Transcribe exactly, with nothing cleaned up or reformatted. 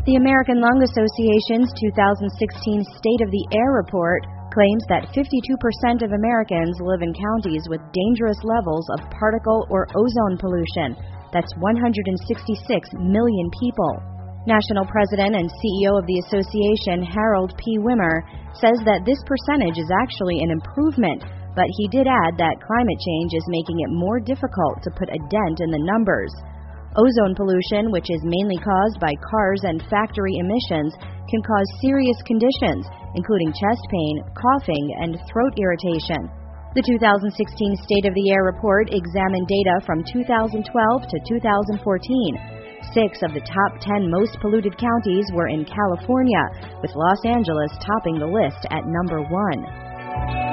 The American Lung Association's two thousand sixteen State of the Air report claims that fifty-two percent of Americans live in counties with dangerous levels of particle or ozone pollution. That's one hundred sixty-six million people. National President and C E O of the association, Harold P. Wimmer, says that this percentage is actually an improvement, but he did add that climate change is making it more difficult to put a dent in the numbers. Ozone pollution, which is mainly caused by cars and factory emissions, can cause serious conditions, including chest pain, coughing, and throat irritation. The two thousand sixteen State of the Air report examined data from two thousand twelve to two thousand fourteen. Six of the top ten most polluted counties were in California, with Los Angeles topping the list at number one.